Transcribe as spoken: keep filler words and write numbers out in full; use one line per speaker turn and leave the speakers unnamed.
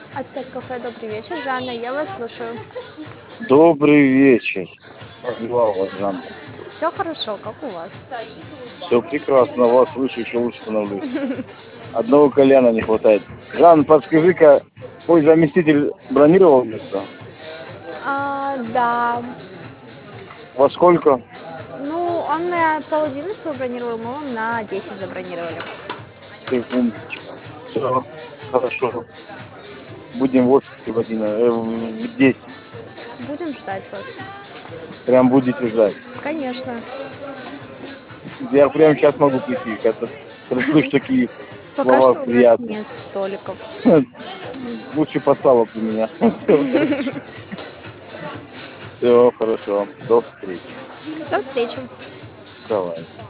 Ацтек кафе, добрый вечер. Жанна, я вас слушаю.
Добрый вечер. Как дела у вас, Жанна?
Все хорошо, как у вас?
Все прекрасно, вас слышу, еще лучше становлюсь. Одного коляна не хватает. Жанна, подскажи-ка, твой заместитель бронировал место?
А, да.
Во сколько?
Ну, он на пол одиннадцатого бронировал, мы вам на десять забронировали.
Ты умничка. Все, хорошо. Будем в офисе в один, э, в десять.
Будем ждать вас.
Прям будете ждать.
Конечно.
Я прямо сейчас могу прийти. Это, слышь, такие
Пока
слова
что у нас
приятные.
нет столиков.
Лучше поставок у меня. Все хорошо. До встречи.
До встречи.
Давай.